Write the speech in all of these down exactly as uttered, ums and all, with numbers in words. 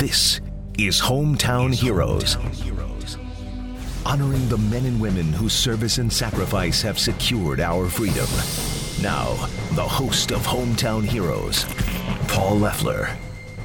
This is Hometown Heroes. Honoring the men and women whose service and sacrifice have secured our freedom. Now, the host of Hometown Heroes, Paul Leffler.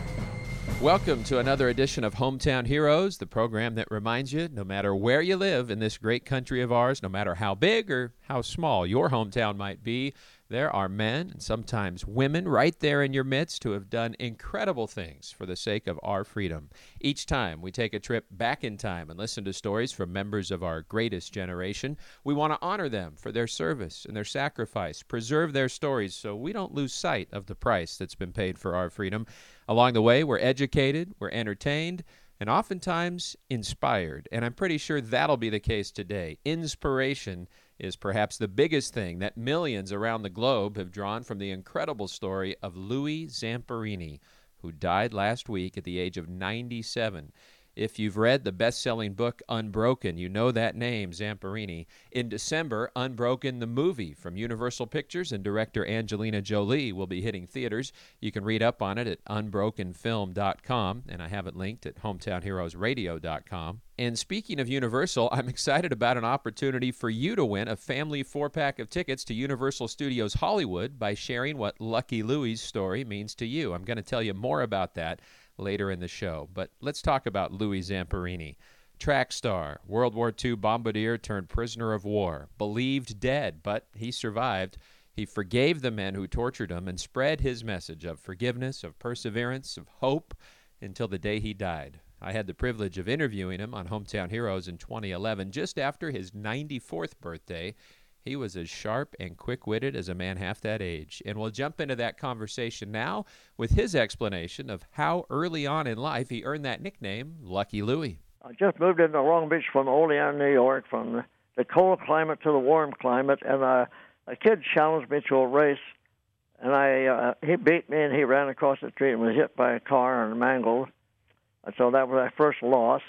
Welcome to another edition of Hometown Heroes, the program that reminds you, no matter where you live in this great country of ours, no matter how big or how small your hometown might be, there are men and sometimes women right there in your midst who have done incredible things for the sake of our freedom. Each time we take a trip back in time and listen to stories from members of our greatest generation, we want to honor them for their service and their sacrifice, preserve their stories so we don't lose sight of the price that's been paid for our freedom. Along the way, we're educated, we're entertained, and oftentimes inspired. And I'm pretty sure that'll be the case today. Inspiration is perhaps the biggest thing that millions around the globe have drawn from the incredible story of Louis Zamperini, who died last week at the age of ninety-seven. If you've read the best-selling book Unbroken, you know that name, Zamperini. In December, Unbroken, the movie from Universal Pictures and director Angelina Jolie will be hitting theaters. You can read up on it at unbroken film dot com, and I have it linked at hometown heroes radio dot com. And speaking of Universal, I'm excited about an opportunity for you to win a family four-pack of tickets to Universal Studios Hollywood by sharing what Lucky Louie's story means to you. I'm going to tell you more about that later in the show. But let's talk about Louis Zamperini. Track star, World War Two bombardier turned prisoner of war, believed dead, but he survived. He forgave the men who tortured him and spread his message of forgiveness, of perseverance, of hope until the day he died. I had the privilege of interviewing him on Hometown Heroes in twenty eleven, just after his ninety-fourth birthday. He was as sharp and quick-witted as a man half that age. And we'll jump into that conversation now with his explanation of how early on in life he earned that nickname, Lucky Louie. I just moved into Long Beach from Olean, New York, from the cold climate to the warm climate, and uh, a kid challenged me to a race, and I uh, he beat me, and he ran across the street and was hit by a car and mangled. And so that was my first loss.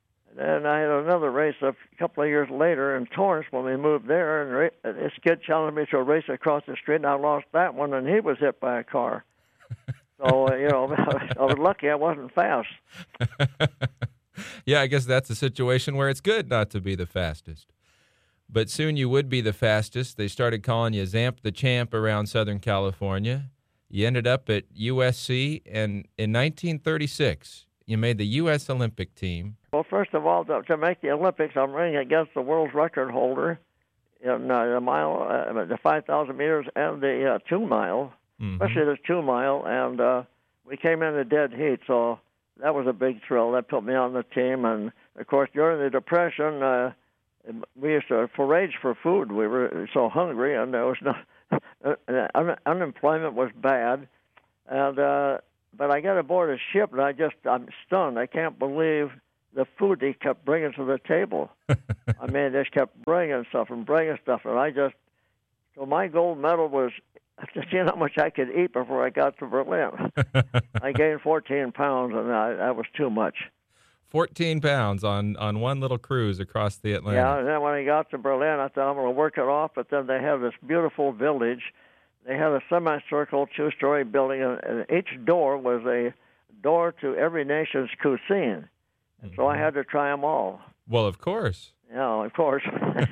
And I had another race a couple of years later in Torrance when we moved there, and ra- this kid challenged me to a race across the street, and I lost that one, and he was hit by a car. So, uh, you know, I was lucky I wasn't fast. Yeah, I guess that's a situation where it's good not to be the fastest. But soon you would be the fastest. They started calling you Zamp the Champ around Southern California. You ended up at U S C, and in nineteen thirty-six, you made the U S Olympic team. Well, first of all, to, to make the Olympics, I'm running against the world's record holder in uh, the mile, uh, the five thousand meters and the uh, two mile, mm-hmm. especially the two mile. And uh, we came in a dead heat, so that was a big thrill. That put me on the team. And, of course, during the Depression, uh, we used to forage for food. We were so hungry, and there was no uh, un- unemployment was bad. And uh, but I got aboard a ship, and I just I'm stunned. I can't believe the food they kept bringing to the table. I mean, they just kept bringing stuff and bringing stuff, and I just, so my gold medal was to see how much I could eat before I got to Berlin. I gained fourteen pounds, and I, that was too much. fourteen pounds on, on one little cruise across the Atlantic. Yeah, and then when I got to Berlin, I thought I'm going to work it off, but then they have this beautiful village. They had a semicircle, two-story building, and each door was a door to every nation's cuisine. Mm-hmm. So I had to try them all. Well, of course. Yeah, of course.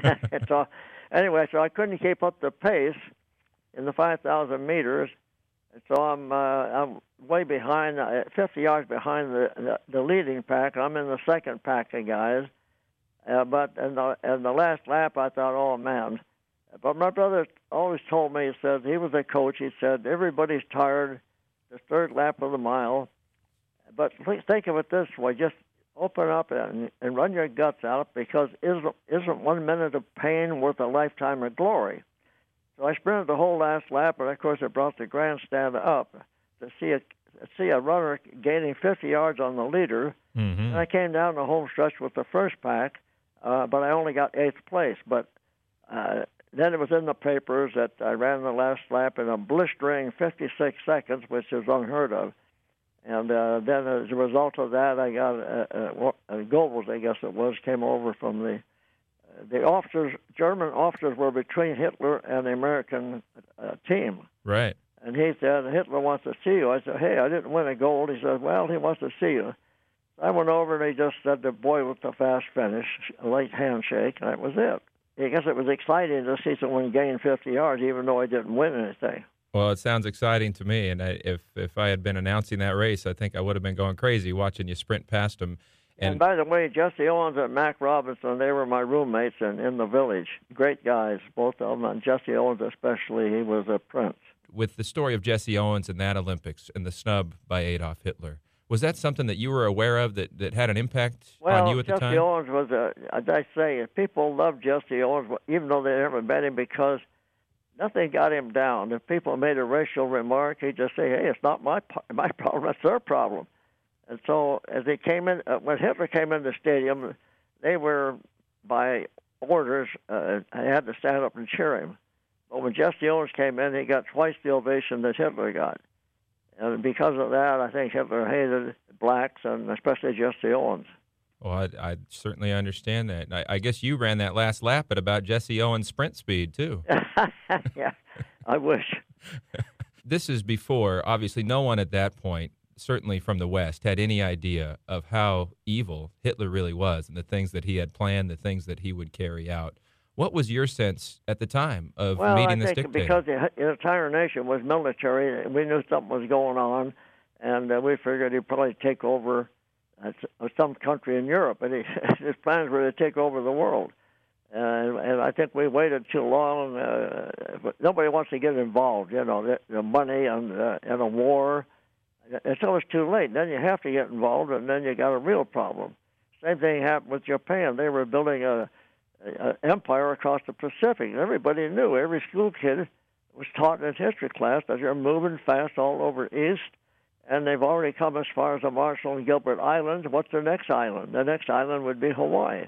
so, anyway, so I couldn't keep up the pace in the five thousand meters, and so I'm uh, I'm way behind, uh, fifty yards behind the, the the leading pack. I'm in the second pack of guys, uh, but in the in the last lap, I thought, oh man. But my brother always told me, he said, he was a coach, he said, everybody's tired, the third lap of the mile. But please think of it this way, just open up and, and run your guts out, because isn't, isn't one minute of pain worth a lifetime of glory? So I sprinted the whole last lap, and of course it brought the grandstand up to see a, see a runner gaining fifty yards on the leader. Mm-hmm. And I came down the home stretch with the first pack, uh, but I only got eighth place. But uh, then it was in the papers that I ran the last lap in a blistering fifty-six seconds, which is unheard of. And uh, then as a result of that, I got a, a, a Goebbels, I guess it was, came over from the uh, the officers. German officers were between Hitler and the American uh, team. Right. And he said, Hitler wants to see you. I said, hey, I didn't win a gold. He said, well, he wants to see you. I went over and he just said the boy with the fast finish, a late handshake, and that was it. I guess it was exciting to see someone gain fifty yards, even though I didn't win anything. Well, it sounds exciting to me, and I, if if I had been announcing that race, I think I would have been going crazy watching you sprint past him. And, And by the way, Jesse Owens and Mac Robinson, they were my roommates in, in the village. Great guys, both of them, and Jesse Owens especially, he was a prince. with the story of Jesse Owens and that Olympics and the snub by Adolf Hitler, was that something that you were aware of that, that had an impact well, on you at Jesse the time? Owens was a, as I say, people loved Jesse Owens, even though they never met him, because nothing got him down. If people made a racial remark, he'd just say, hey, it's not my my problem, it's their problem. And so as they came in, uh, when Hitler came in the stadium, they were, by orders, uh, had to stand up and cheer him. But when Jesse Owens came in, he got twice the ovation that Hitler got. And because of that, I think Hitler hated blacks, and especially Jesse Owens. Well, I, I certainly understand that. I, I guess you ran that last lap at about Jesse Owens' sprint speed, too. Yeah, I wish. This is before, obviously, no one at that point, certainly from the West, had any idea of how evil Hitler really was and the things that he had planned, the things that he would carry out. What was your sense at the time of well, meeting I this think dictator? because the entire nation was military, we knew something was going on, and uh, we figured he'd probably take over uh, some country in Europe. And he, his plans were to take over the world. And, and I think we waited too long. Uh, but nobody wants to get involved, you know, the, the money and, uh, and a war. Until it's too late. Then you have to get involved, and then you got a real problem. Same thing happened with Japan. They were building a, a empire across the Pacific. Everybody knew. Every school kid was taught in his history class that they're moving fast all over east, and they've already come as far as the Marshall and Gilbert Islands. What's the next island? The next island would be Hawaii.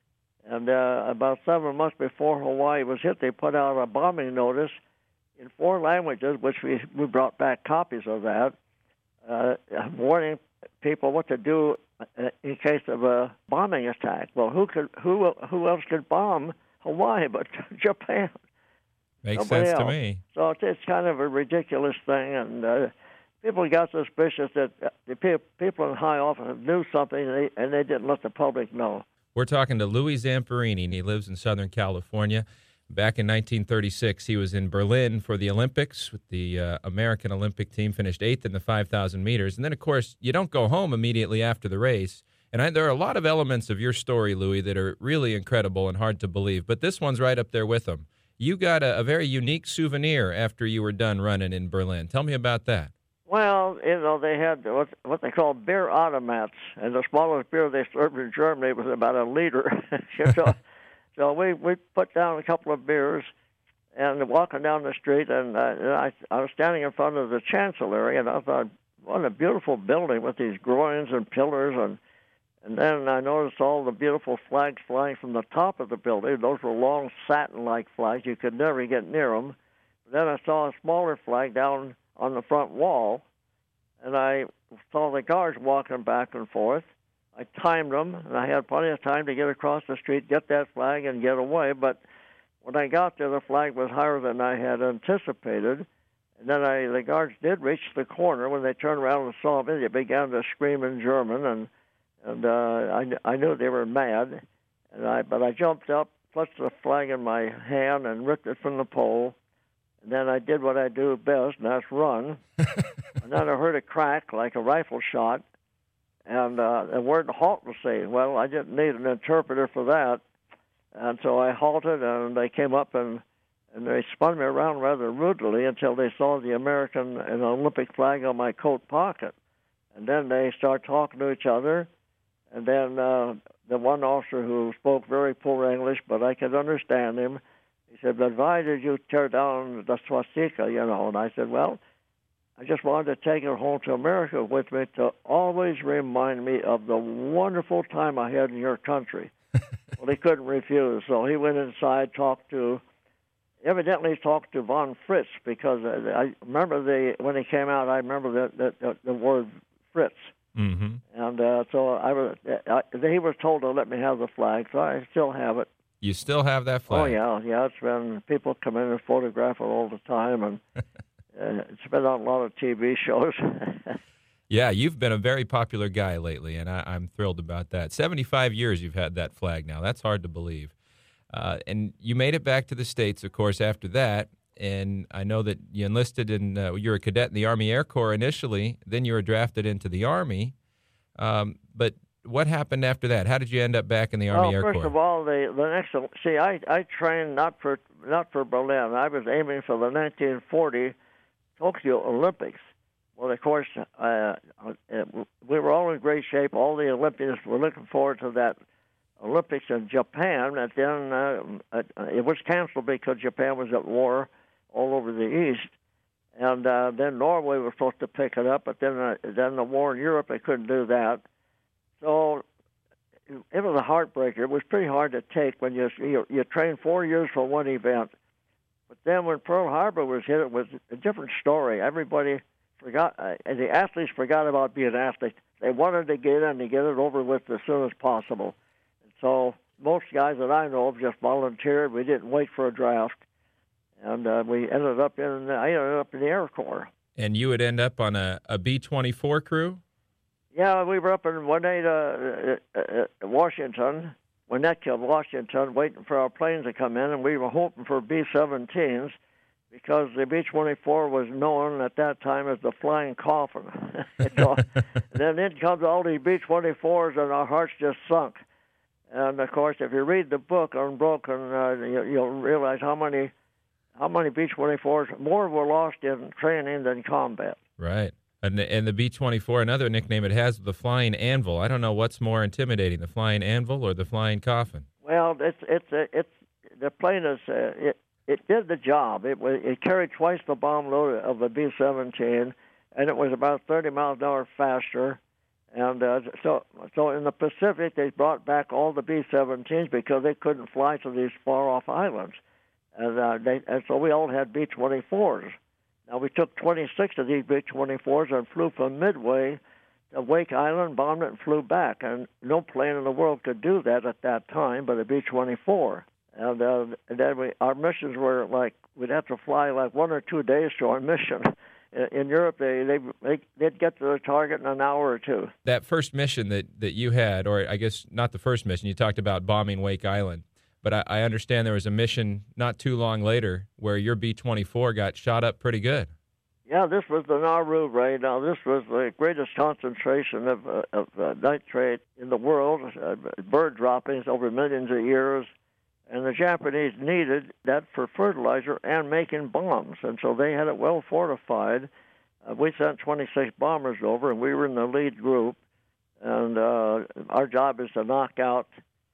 And uh, about seven months before Hawaii was hit, they put out a bombing notice in four languages, which we, we brought back copies of that, Uh, warning people what to do in case of a bombing attack. Well, who could who who else could bomb Hawaii but Japan? Makes Nobody sense to else. me. So it's, it's kind of a ridiculous thing, and uh, people got suspicious that the pe- people in high office knew something, and they, and they didn't let the public know. We're talking to Louis Zamperini, and he lives in Southern California. Back in nineteen thirty-six, he was in Berlin for the Olympics with the uh, American Olympic team, finished eighth in the five thousand meters. And then, of course, you don't go home immediately after the race. And I, there are a lot of elements of your story, Louis, that are really incredible and hard to believe. But this one's right up there with them. You got a, a very unique souvenir after you were done running in Berlin. Tell me about that. Well, you know, they had what, what they call beer automats, and the smallest beer they served in Germany was about a liter. so, so we, we put down a couple of beers and walking down the street, and, uh, and I, I was standing in front of the Chancellery, and I thought, what a beautiful building with these groins and pillars, and and then I noticed all the beautiful flags flying from the top of the building. Those were long satin-like flags. You could never get near them. Then I saw a smaller flag down on the front wall, and I saw the guards walking back and forth. I timed them, and I had plenty of time to get across the street, get that flag, and get away. But when I got there, the flag was higher than I had anticipated. And then I, the guards did reach the corner. When they turned around and saw me, they began to scream in German, and and uh, I, I knew they were mad. And I, but I jumped up, clutched the flag in my hand, and ripped it from the pole. And then I did what I do best, and that's run. And then I heard a crack like a rifle shot, and uh, the word halt was saying. Well, I didn't need an interpreter for that. And so I halted, and they came up, and, and they spun me around rather rudely until they saw the American and Olympic flag on my coat pocket. And then they started talking to each other. And then uh, the one officer who spoke very poor English, but I could understand him, he said, but why did you tear down the swastika, you know? And I said, well, I just wanted to take it home to America with me to always remind me of the wonderful time I had in your country. Well, he couldn't refuse, so he went inside, talked to, evidently talked to von Fritz, because I remember the when he came out, I remember the, the, the word Fritz. Mm-hmm. And uh, so I was, I, he was told to let me have the flag, so I still have it. You still have that flag? Oh, yeah, yeah. It's been, people come in and photograph it all the time, and uh, it's been on a lot of T V shows. Yeah, you've been a very popular guy lately, and I, I'm thrilled about that. seventy-five years you've had that flag now. That's hard to believe. Uh, and you made it back to the States, of course, after that. And I know that you enlisted in, uh, you were a cadet in the Army Air Corps initially, then you were drafted into the Army. Um, but what happened after that? How did you end up back in the Army well, Air Corps? Well, first of all, the, the next, see, I, I trained not for not for Berlin. I was aiming for the nineteen forty Tokyo Olympics. Well, of course, uh, we were all in great shape. All the Olympians were looking forward to that Olympics in Japan, and then uh, it was canceled because Japan was at war all over the East. And uh, then Norway was supposed to pick it up, but then uh, then the war in Europe, they couldn't do that. So it was a heartbreaker. It was pretty hard to take when you you, you trained four years for one event. But then when Pearl Harbor was hit, it was a different story. Everybody forgot, uh, the athletes forgot about being athletes. They wanted to get in and get it over with as soon as possible. And so most guys that I know just volunteered. We didn't wait for a draft. And uh, we ended up in, I ended up in the Air Corps. And you would end up on a, a B twenty-four crew? Yeah, we were up in Winnetka, uh, uh, Washington, Winnetka, Washington, waiting for our planes to come in, and we were hoping for B seventeens because the B twenty-four was known at that time as the flying coffin. So, then in comes all these B twenty-fours, and our hearts just sunk. And, of course, if you read the book, Unbroken, uh, you, you'll realize how many how many B twenty-fours, more were lost in training than combat. Right. And the, and the B twenty-four, another nickname it has, the Flying Anvil. I don't know what's more intimidating, the Flying Anvil or the Flying Coffin. Well, it's it's it's the plane is uh, it it did the job. It was it carried twice the bomb load of the B seventeen, and it was about thirty miles an hour faster. And uh, so so in the Pacific, they brought back all the B seventeens because they couldn't fly to these far off islands, and uh, they and so we all had B twenty-fours. Now, we took twenty-six of these B twenty-fours and flew from Midway to Wake Island, bombed it, and flew back. And no plane in the world could do that at that time but a B twenty-four. And, uh, and then we, our missions were like, we'd have to fly like one or two days to our mission. In, in Europe, they, they, they, they'd get to the target in an hour or two. That first mission that, that you had, or I guess not the first mission, you talked about bombing Wake Island. But I, I understand there was a mission not too long later where your B twenty-four got shot up pretty good. Yeah, this was the Nauru raid. Now, this was the greatest concentration of, uh, of uh, nitrate in the world, uh, bird droppings over millions of years. And the Japanese needed that for fertilizer and making bombs. And so they had it well fortified. Uh, we sent twenty-six bombers over, and we were in the lead group. And uh, our job is to knock out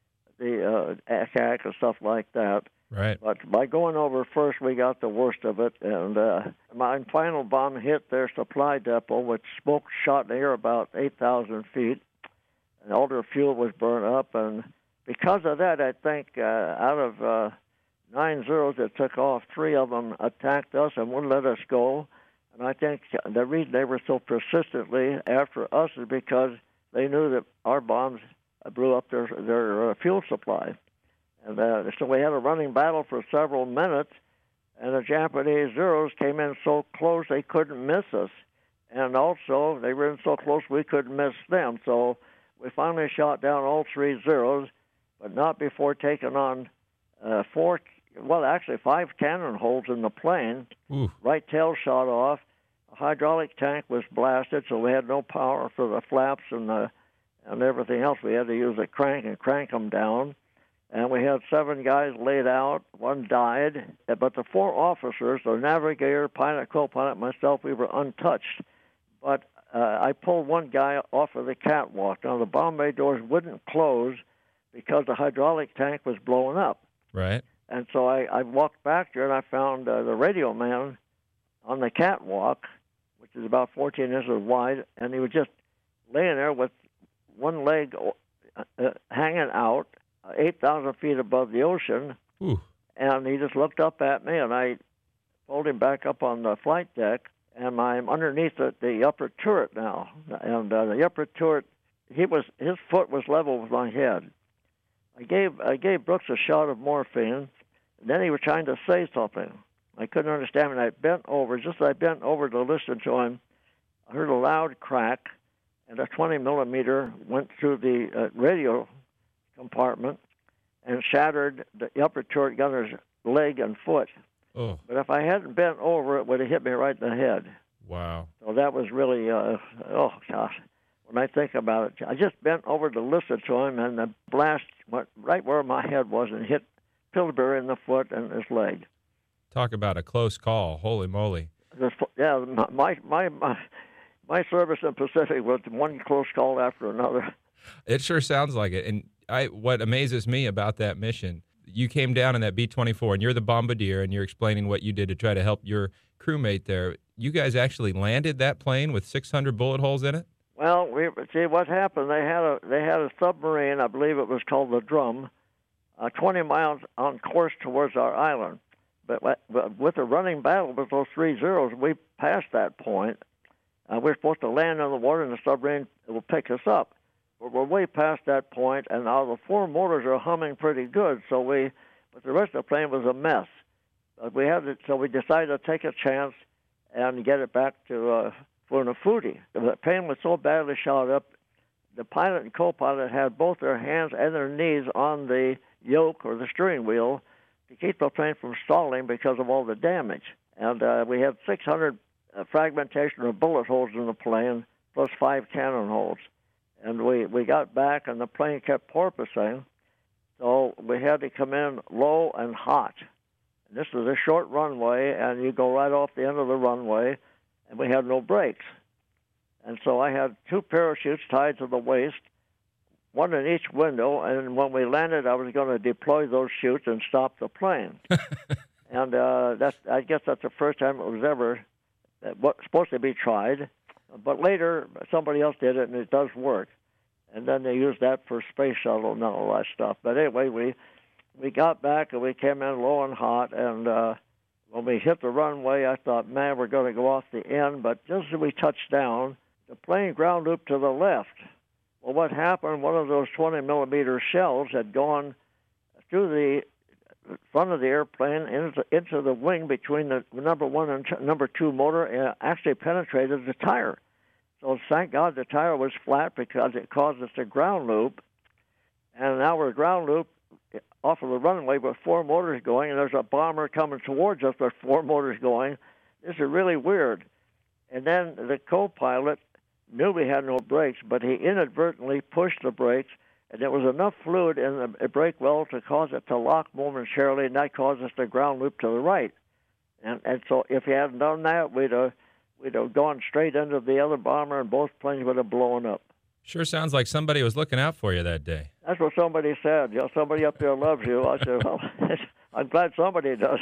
the uh, attack and stuff like that. Right. But by going over first, we got the worst of it. And uh, my final bomb hit their supply depot, which smoke shot in the air about eight thousand feet. And all their fuel was burned up. And because of that, I think uh, out of uh, nine Zeros that took off, three of them attacked us and wouldn't let us go. And I think the reason they were so persistently after us is because they knew that our bombs blew up their their uh, fuel supply. And uh, so we had a running battle for several minutes, and the Japanese Zeros came in so close they couldn't miss us. And also, they were in so close we couldn't miss them. So we finally shot down all three Zeros, but not before taking on uh, four, well, actually five cannon holes in the plane. Ooh. Right tail shot off. The hydraulic tank was blasted, so we had no power for the flaps and the and everything else. We had to use a crank and crank them down. And we had seven guys laid out. One died. But the four officers, the navigator, pilot, co-pilot, myself, we were untouched. But uh, I pulled one guy off of the catwalk. Now, the bomb bay doors wouldn't close because the hydraulic tank was blowing up. Right. And so I, I walked back there, and I found uh, the radio man on the catwalk, which is about fourteen inches wide, and he was just laying there with one leg uh, hanging out, uh, eight thousand feet above the ocean. Ooh. And he just looked up at me, and I pulled him back up on the flight deck, and I'm underneath the, the upper turret now. And uh, the upper turret, he was his foot was level with my head. I gave I gave Brooks a shot of morphine, and then he was trying to say something. I couldn't understand him, and I bent over. Just as I bent over to listen to him, I heard a loud crack, and a twenty millimeter went through the uh, radio compartment and shattered the upper turret gunner's leg and foot. Oh, But if I hadn't bent over, it would have hit me right in the head. wow. So that was really, uh, oh, gosh. When I think about it, I just bent over to listen to him, and the blast went right where my head was and hit Pillsbury in the foot and his leg. Talk about a close call. Holy moly. This, yeah, my, my my my service in Pacific was one close call after another. It sure sounds like it. And I, what amazes me about that mission, you came down in that B twenty-four, and you're the bombardier, and you're explaining what you did to try to help your crewmate there. You guys actually landed that plane with six hundred bullet holes in it? Well, we see what happened. They had a they had a submarine, I believe it was called the Drum, uh, twenty miles on course towards our island. But, but with a running battle with those three zeros, we passed that point. Uh, we're supposed to land on the water, and the submarine will pick us up. But we're way past that point, and now the four motors are humming pretty good. So we, but the rest of the plane was a mess. Uh, we had to, so we decided to take a chance and get it back to uh, Funafuti. The plane was so badly shot up, the pilot and co-pilot had both their hands and their knees on the yoke or the steering wheel to keep the plane from stalling because of all the damage. And uh, we had six hundred uh, fragmentation of bullet holes in the plane, plus five cannon holes. And we, we got back, and the plane kept porpoising, so we had to come in low and hot. And this was a short runway, and you go right off the end of the runway, and we had no brakes. And so I had two parachutes tied to the waist, one in each window, and when we landed, I was going to deploy those chutes and stop the plane. and uh, that's, I guess that's the first time it was ever uh, what, supposed to be tried. But later, somebody else did it, and it does work. And then they used that for space shuttle and all that stuff. But anyway, we we got back, and we came in low and hot, and uh, when we hit the runway, I thought, man, we're going to go off the end. But just as we touched down, the plane ground looped to the left. Well, what happened, one of those twenty millimeter shells had gone through the front of the airplane into, into the wing between the number one and t- number two motor, and actually penetrated the tire. So thank God the tire was flat because it caused us to ground loop. And now we're ground loop off of the runway with four motors going, and there's a bomber coming towards us with four motors going. This is really weird. And then the co-pilot knew we had no brakes, but he inadvertently pushed the brakes, and there was enough fluid in the brake well to cause it to lock momentarily, and that caused us to ground loop to the right. And and so if he hadn't done that, we'd have, we'd have gone straight into the other bomber, and both planes would have blown up. Sure sounds like somebody was looking out for you that day. That's what somebody said. You know, somebody up there loves you. I said, well, I'm glad somebody does.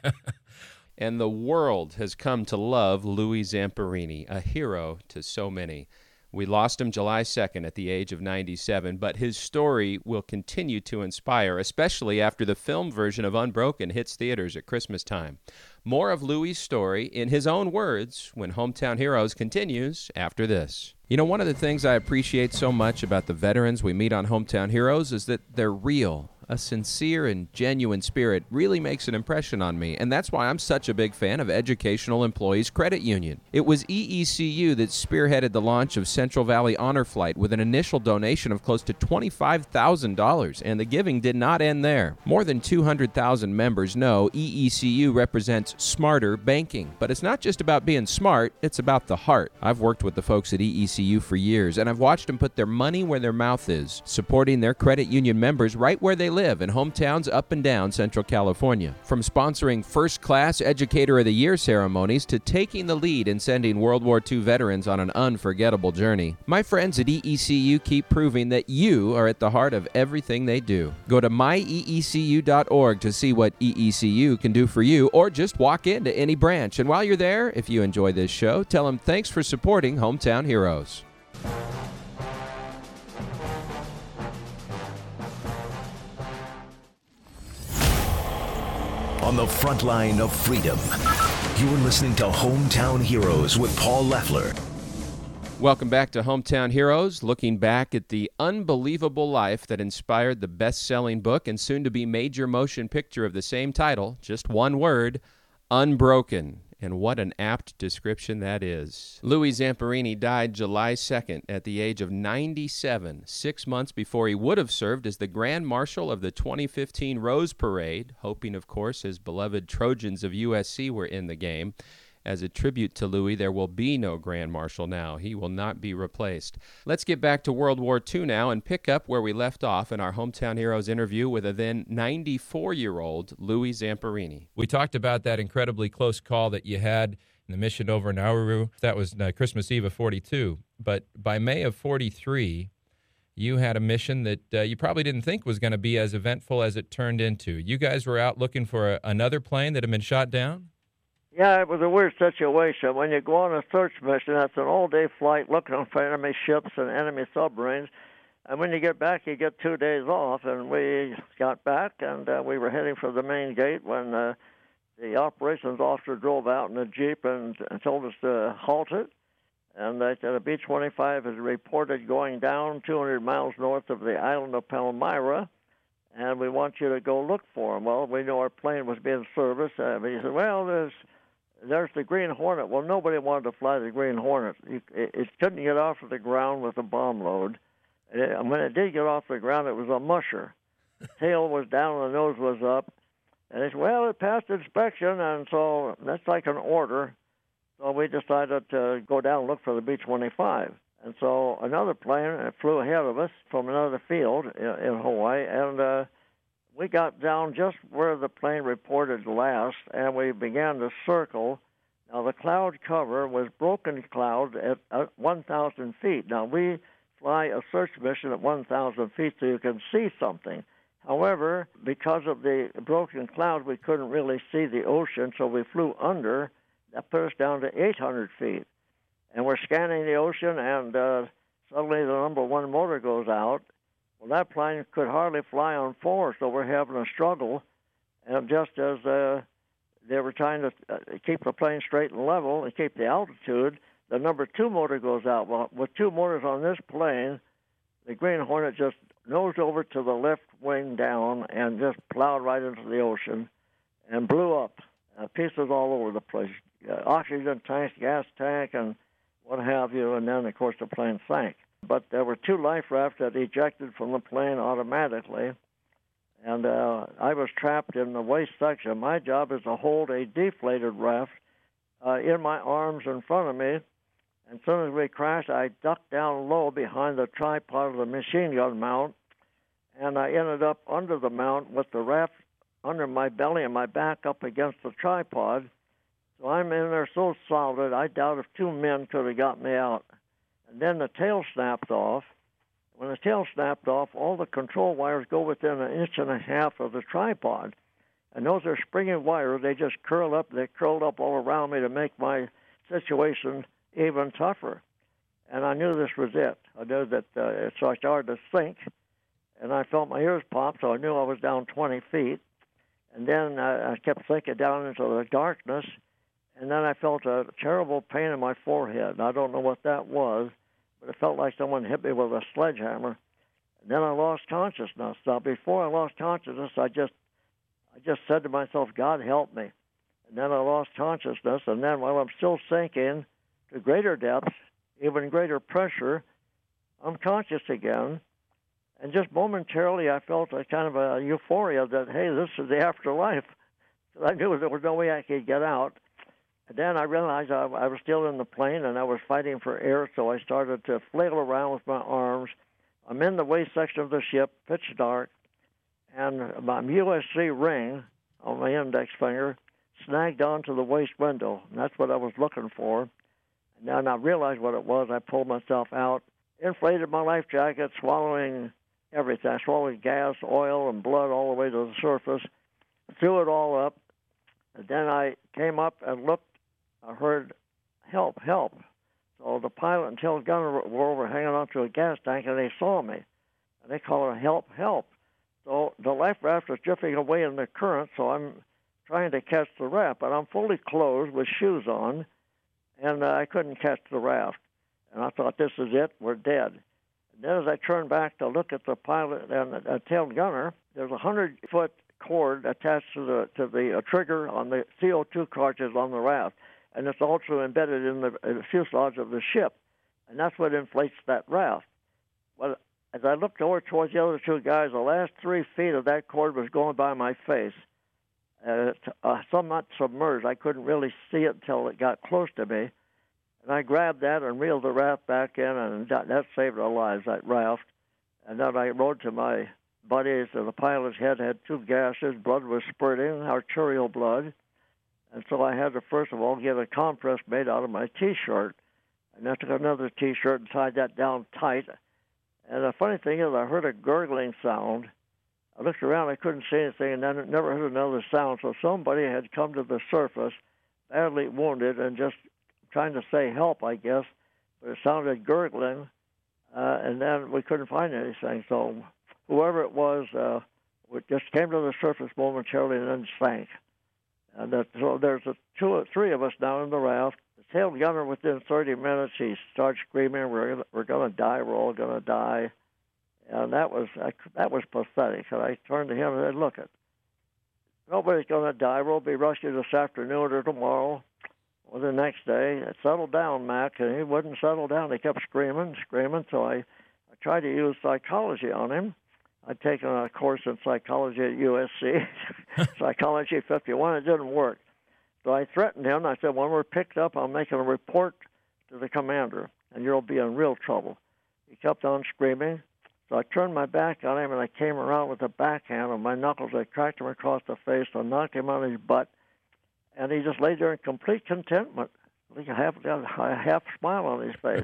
And the world has come to love Louis Zamperini, a hero to so many. We lost him July second at the age of ninety-seven, but his story will continue to inspire, especially after the film version of Unbroken hits theaters at Christmas time. More of Louis' story in his own words when Hometown Heroes continues after this. You know, one of the things I appreciate so much about the veterans we meet on Hometown Heroes is that they're real. A sincere and genuine spirit really makes an impression on me, and that's why I'm such a big fan of Educational Employees Credit Union. It was E E C U that spearheaded the launch of Central Valley Honor Flight with an initial donation of close to twenty-five thousand dollars, and the giving did not end there. More than two hundred thousand members know E E C U represents smarter banking, but it's not just about being smart, it's about the heart. I've worked with the folks at E E C U for years, and I've watched them put their money where their mouth is, supporting their credit union members right where they live in hometowns up and down Central California. From sponsoring first-class Educator of the Year ceremonies to taking the lead in sending World War Two veterans on an unforgettable journey, my friends at E E C U keep proving that you are at the heart of everything they do. Go to my e e c u dot org to see what E E C U can do for you, or just walk into any branch. And while you're there, if you enjoy this show, tell them thanks for supporting Hometown Heroes. On the front line of freedom, you're listening to Hometown Heroes with Paul Leffler. Welcome back to Hometown Heroes, looking back at the unbelievable life that inspired the best-selling book and soon-to-be major motion picture of the same title, just one word, Unbroken. And what an apt description that is. Louis Zamperini died July second at the age of ninety-seven, six months before he would have served as the Grand Marshal of the twenty fifteen Rose Parade, hoping, of course, his beloved Trojans of U S C were in the game. As a tribute to Louis, there will be no Grand Marshal now. He will not be replaced. Let's get back to World War Two now and pick up where we left off in our Hometown Heroes interview with a then ninety-four-year-old Louis Zamperini. We talked about that incredibly close call that you had in the mission over Nauru. That was uh, Christmas Eve of forty-two. But by May of forty-three, you had a mission that uh, you probably didn't think was going to be as eventful as it turned into. You guys were out looking for a, another plane that had been shot down? Yeah, it was a weird situation. When you go on a search mission, that's an all-day flight looking for enemy ships and enemy submarines. And when you get back, you get two days off. And we got back, and uh, we were heading for the main gate when uh, the operations officer drove out in a Jeep and, and told us to halt it. And they said a B twenty-five is reported going down two hundred miles north of the island of Palmyra, and we want you to go look for him. Well, we knew our plane was being serviced. Uh, he said, well, there's... There's the Green Hornet. Well, nobody wanted to fly the Green Hornet. It, it, it couldn't get off of the ground with a bomb load. It, and when it did get off the ground, it was a musher. The tail was down and the nose was up. And they said, well, it passed inspection, and so that's like an order. So we decided to go down and look for the B twenty-five. And so another plane flew ahead of us from another field in, in Hawaii, and uh, we got down just where the plane reported last, and we began to circle. Now, the cloud cover was broken cloud at, at one thousand feet. Now, we fly a search mission at one thousand feet so you can see something. However, because of the broken cloud, we couldn't really see the ocean, so we flew under. That put us down to eight hundred feet. And we're scanning the ocean, and uh, suddenly the number one motor goes out. Well, that plane could hardly fly on four, so we're having a struggle. And just as uh, they were trying to uh, keep the plane straight and level and keep the altitude, the number two motor goes out. Well, with two motors on this plane, the Green Hornet just nosed over to the left wing down and just plowed right into the ocean and blew up. Uh, pieces all over the place. Uh, oxygen tanks, gas tank, and what have you. And then, of course, the plane sank. But there were two life rafts that ejected from the plane automatically, and uh, I was trapped in the waist section. My job is to hold a deflated raft uh, in my arms in front of me. And as soon as we crashed, I ducked down low behind the tripod of the machine gun mount, and I ended up under the mount with the raft under my belly and my back up against the tripod. So I'm in there so solid, I doubt if two men could have got me out. And then the tail snapped off. When the tail snapped off, all the control wires go within an inch and a half of the tripod. And those are springy wires. They just curl up. They curled up all around me to make my situation even tougher. And I knew this was it. I knew that uh, so I started to sink, and I felt my ears pop, so I knew I was down twenty feet. And then uh, I kept sinking down into the darkness, and then I felt a terrible pain in my forehead. I don't know what that was, but it felt like someone hit me with a sledgehammer. And then I lost consciousness. Now, before I lost consciousness, I just I just said to myself, God help me. And then I lost consciousness, and then while I'm still sinking to greater depths, even greater pressure, I'm conscious again. And just momentarily, I felt a kind of a euphoria that, hey, this is the afterlife. So I knew there was no way I could get out. And then I realized I, I was still in the plane, and I was fighting for air, so I started to flail around with my arms. I'm in the waist section of the ship, pitch dark, and my U S C ring on my index finger snagged onto the waist window, and that's what I was looking for. And then I realized what it was. I pulled myself out, inflated my life jacket, swallowing everything. I swallowed gas, oil, and blood all the way to the surface, threw it all up, and then I came up and looked. I heard, help, help. So the pilot and tail gunner were over hanging onto a gas tank, and they saw me. And they called it, help, help. So the life raft was drifting away in the current, so I'm trying to catch the raft. But I'm fully clothed with shoes on, and uh, I couldn't catch the raft. And I thought, this is it, we're dead. And then as I turned back to look at the pilot and the uh, tail gunner, there's a hundred-foot cord attached to the to the uh, trigger on the C O two cartridge on the raft. and it's also embedded in the, in the fuselage of the ship, and that's what inflates that raft. Well, as I looked over towards the other two guys, the last three feet of that cord was going by my face. Uh, uh, somewhat submerged. I couldn't really see it until it got close to me. And I grabbed that and reeled the raft back in, and that, that saved our lives, that raft. And then I rode to my buddies, and the pilot's head had two gashes. Blood was spurting, arterial blood. And so I had to, first of all, get a compress made out of my T-shirt. And I took another T-shirt and tied that down tight. And the funny thing is, I heard a gurgling sound. I looked around, I couldn't see anything, and then I never heard another sound. So somebody had come to the surface, badly wounded, and just trying to say help, I guess. But it sounded gurgling, uh, and then we couldn't find anything. So whoever it was, uh, it just came to the surface momentarily and then sank. And that, so there's a two or three of us down in the raft. The tail gunner, within thirty minutes, he started screaming, "We're we're going to die. We're all going to die." And that was I, that was pathetic. And I turned to him and said, "Look, it, nobody's going to die. We'll be rescued this afternoon or tomorrow or the next day. It settled down, Mac." And he wouldn't settle down. He kept screaming, screaming. So I, I tried to use psychology on him. I'd taken a course in psychology at U S C, Psychology fifty-one. It didn't work. So I threatened him. I said, "When we're picked up, I'm making a report to the commander, and you'll be in real trouble." He kept on screaming. So I turned my back on him, and I came around with a backhand of my knuckles. I cracked him across the face and knocked him on his butt. And he just lay there in complete contentment. He half, got a half smile on his face.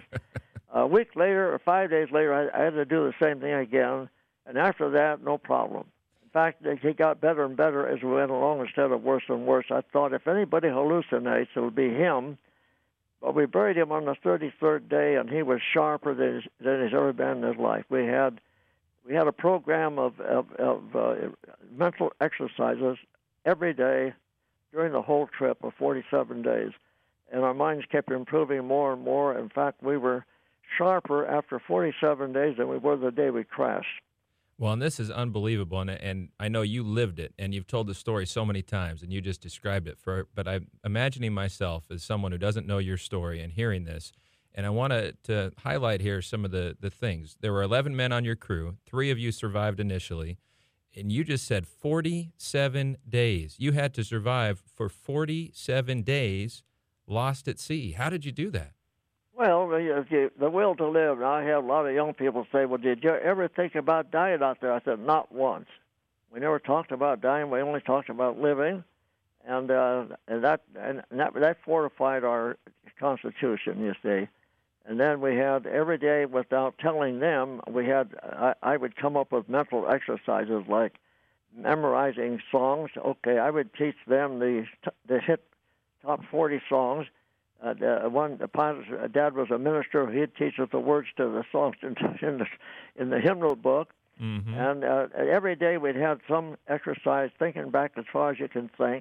A week later, or five days later, I, I had to do the same thing again. And after that, no problem. In fact, he got better and better as we went along instead of worse and worse. I thought if anybody hallucinates, it'll be him. But we buried him on the thirty-third day, and he was sharper than he's, than he's ever been in his life. We had we had a program of, of, of uh, mental exercises every day during the whole trip of forty-seven days. And our minds kept improving more and more. In fact, we were sharper after forty-seven days than we were the day we crashed. Well, and this is unbelievable, and, and I know you lived it, and you've told the story so many times, and you just described it. For, but I'm imagining myself as someone who doesn't know your story and hearing this, and I want to, to highlight here some of the, the things. There were eleven men on your crew. Three of you survived initially, and you just said forty-seven days. You had to survive for forty-seven days lost at sea. How did you do that? Well, the, the will to live. And I have a lot of young people say, "Well, did you ever think about dying out there?" I said, "Not once. We never talked about dying. We only talked about living." And, uh, and that and that that fortified our constitution, you see. And then we had every day, without telling them, we had I, I would come up with mental exercises like memorizing songs. Okay, I would teach them the the hit top forty songs. Uh, the one the pilot's dad was a minister. He'd teach us the words to the songs in, in the in the hymnal book. Mm-hmm. And uh, every day we'd have some exercise, thinking back as far as you can think.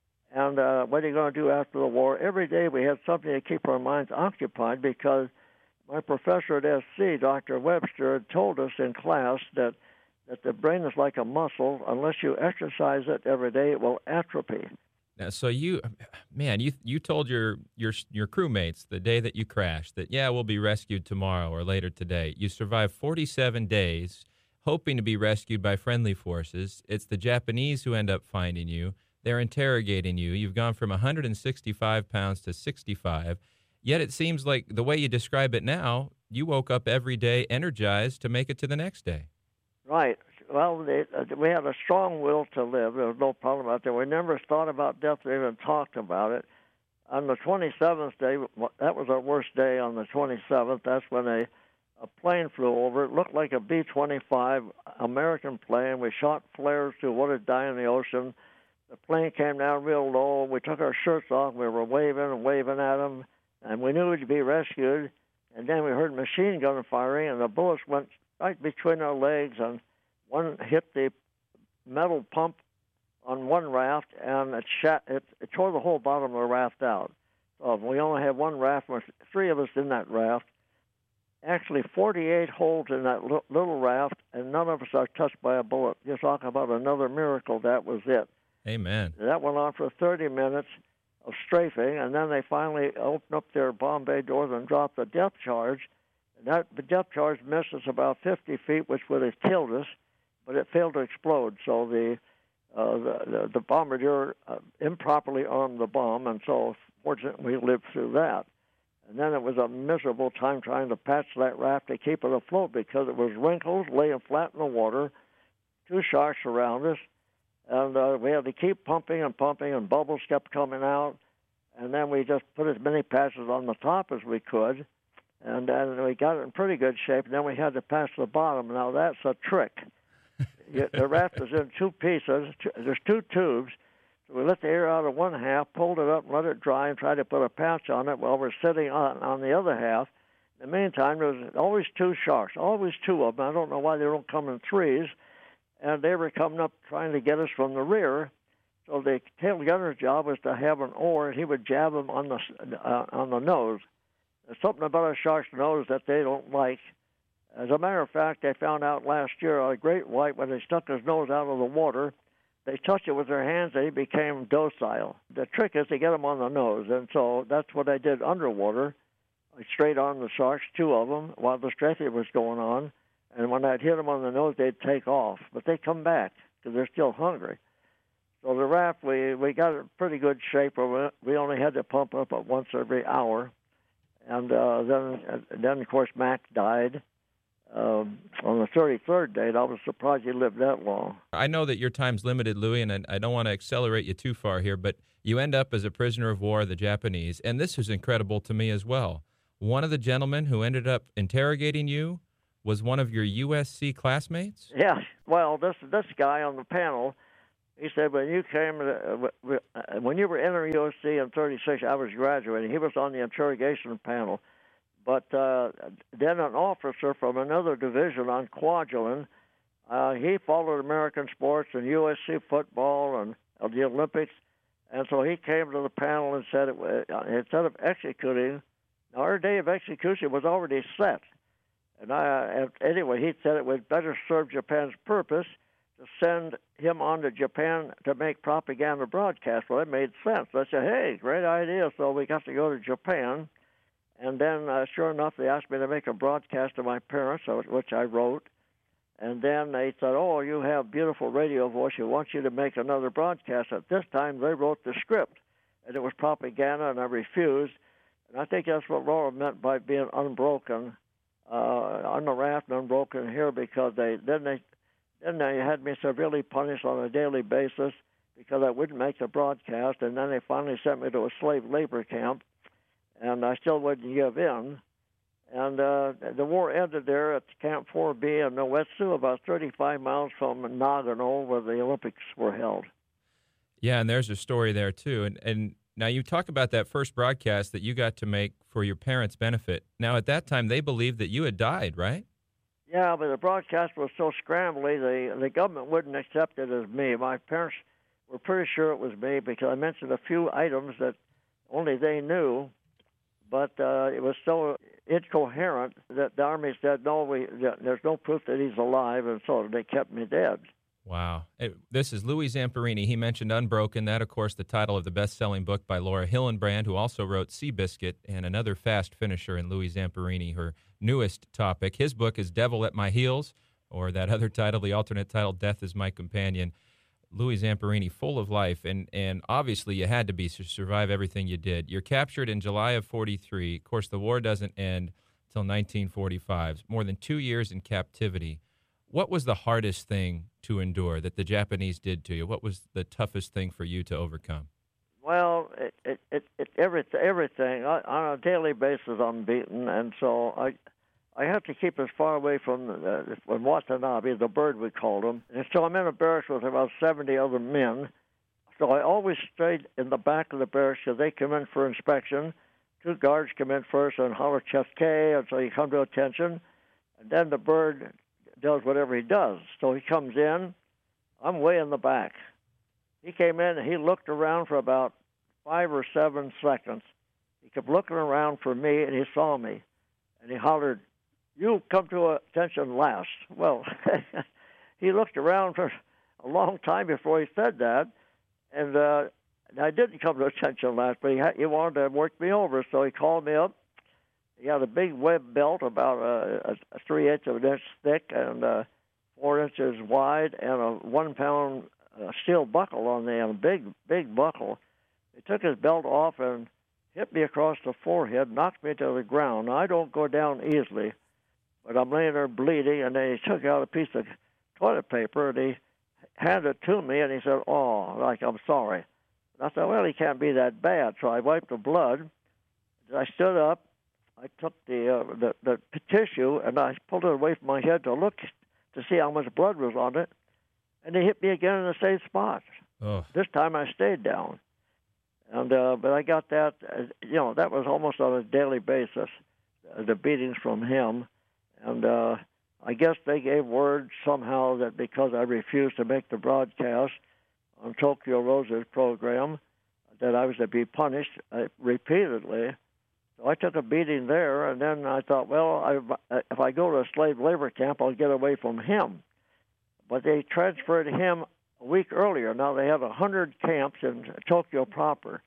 And uh, what are you going to do after the war? Every day we had something to keep our minds occupied, because my professor at S C, Doctor Webster, had told us in class that, that the brain is like a muscle. Unless you exercise it every day, it will atrophy. Now, so you, man, you you told your your your crewmates the day that you crashed that, yeah, we'll be rescued tomorrow or later today. You survived forty-seven days, hoping to be rescued by friendly forces. It's the Japanese who end up finding you. They're interrogating you. You've gone from one hundred sixty-five pounds to sixty-five. Yet it seems like the way you describe it now, you woke up every day energized to make it to the next day. Right. Well, they, uh, we had a strong will to live. There was no problem out there. We never thought about death or even talked about it. On the twenty-seventh day, that was our worst day. On the twenty-seventh, that's when a, a plane flew over. It looked like a B twenty-five American plane. We shot flares to what had died in the ocean. The plane came down real low. We took our shirts off. We were waving and waving at them, and we knew we'd be rescued. And then we heard machine gun firing, and the bullets went right between our legs, and one hit the metal pump on one raft, and it, shat, it, it tore the whole bottom of the raft out. So we only had one raft, three of us in that raft. Actually, forty-eight holes in that l- little raft, and none of us are touched by a bullet. Just talk about another miracle. That was it. Amen. That went on for thirty minutes. of strafing, and then they finally opened up their bomb bay doors and dropped the depth charge. And that the depth charge missed us about fifty feet, which would have killed us, but it failed to explode. So the uh, the, the, the bombardier uh, improperly armed the bomb, and so fortunately we lived through that. And then it was a miserable time trying to patch that raft to keep it afloat because it was wrinkles, laying flat in the water, two sharks around us, and uh, we had to keep pumping and pumping, and bubbles kept coming out. And then we just put as many patches on the top as we could, and then we got it in pretty good shape. And then we had to patch the bottom. Now that's a trick. The raft is in two pieces. There's two tubes. So we let the air out of one half, pulled it up, and let it dry, and tried to put a patch on it while we're sitting on on the other half. In the meantime, there was always two sharks, always two of them. I don't know why they don't come in threes. And they were coming up trying to get us from the rear. So the tail gunner's job was to have an oar, and he would jab them on the uh, on the nose. There's something about a shark's nose that they don't like. As a matter of fact, they found out last year a great white, when they stuck his nose out of the water, they touched it with their hands and he became docile. The trick is to get them on the nose, and so that's what I did underwater. I straight on the sharks, two of them, while the strafing was going on. And when I'd hit them on the nose, they'd take off. But they come back because they're still hungry. So the raft, we, we got it in pretty good shape. Where we only had to pump up it once every hour. And uh, then, then, of course, Mac died um, on the thirty-third date. I was surprised he lived that long. I know that your time's limited, Louis, and I don't want to accelerate you too far here, but you end up as a prisoner of war of the Japanese. And this is incredible to me as well. One of the gentlemen who ended up interrogating you was one of your U S C classmates? Yeah. Well, this this guy on the panel, he said when you came, uh, when you were entering U S C in thirty-six, I was graduating. He was on the interrogation panel. But uh, then an officer from another division on Kwajalein, uh, he followed American sports and U S C football and uh, the Olympics. And so he came to the panel and said, it, uh, instead of executing, our day of execution was already set. And I, anyway, he said it would better serve Japan's purpose to send him on to Japan to make propaganda broadcasts. Well, it made sense. I said, hey, great idea. So we got to go to Japan. And then, uh, sure enough, they asked me to make a broadcast to my parents, which I wrote. And then they said, oh, you have beautiful radio voice. We want you to make another broadcast. At this time, they wrote the script. And it was propaganda, and I refused. And I think that's what Laura meant by being unbroken. Uh, on the raft and unbroken here, because they then they then they had me severely punished on a daily basis because I wouldn't make the broadcast, and then they finally sent me to a slave labor camp, and I still wouldn't give in. And uh, the war ended there at Camp four B in Noetsu, about thirty-five miles from Nagano, where the Olympics were held. Yeah, and there's a story there too. And and now you talk about that first broadcast that you got to make for your parents' benefit. Now, at that time, they believed that you had died, right? Yeah, but the broadcast was so scrambly, the the government wouldn't accept it as me. My parents were pretty sure it was me because I mentioned a few items that only they knew, but uh, it was so incoherent that the Army said, no, we, there's no proof that he's alive, and so they kept me dead. Wow. It, this is Louis Zamperini. He mentioned Unbroken, that, of course, the title of the best-selling book by Laura Hillenbrand, who also wrote Seabiscuit, and another fast finisher in Louis Zamperini, her newest topic. His book is Devil at My Heels, or that other title, the alternate title, Death is My Companion. Louis Zamperini, full of life, and, and obviously you had to be to survive everything you did. You're captured in July of forty-three. Of course, the war doesn't end until nineteen forty-five. More than two years in captivity. What was the hardest thing to endure that the Japanese did to you? What was the toughest thing for you to overcome? Well, it, it, it, it everything. everything. I, on a daily basis, I'm beaten, and so I I have to keep as far away from the, from Watanabe, the bird we called him. And so I'm in a barracks with about seventy other men. So I always stayed in the back of the barracks because they come in for inspection. Two guards come in first and holler chest K, and so you come to attention. And then the bird does whatever he does. So he comes in. I'm way in the back. He came in and he looked around for about five or seven seconds. He kept looking around for me, and he saw me. And he hollered, "You come to attention last." Well, he looked around for a long time before he said that. And uh, And I didn't come to attention last, but he, had, he wanted to work me over, so he called me up. He had a big web belt about a, a, a three-eighths of an inch thick and uh, four inches wide, and a one-pound uh, steel buckle on the end, big, big buckle. He took his belt off and hit me across the forehead, knocked me to the ground. Now, I don't go down easily, but I'm laying there bleeding, and then he took out a piece of toilet paper, and he handed it to me, and he said, oh, like, I'm sorry. And I said, well, he can't be that bad. So I wiped the blood. I stood up. I took the, uh, the the tissue, and I pulled it away from my head to look to see how much blood was on it, and he hit me again in the same spot. Oh. This time I stayed down. And uh, but I got that, uh, you know, that was almost on a daily basis, uh, the beatings from him. And uh, I guess they gave word somehow that because I refused to make the broadcast on Tokyo Rose's program, that I was to be punished uh, repeatedly. So I took a beating there, and then I thought, well, I, if I go to a slave labor camp, I'll get away from him. But they transferred him a week earlier. Now they have one hundred camps in Tokyo proper.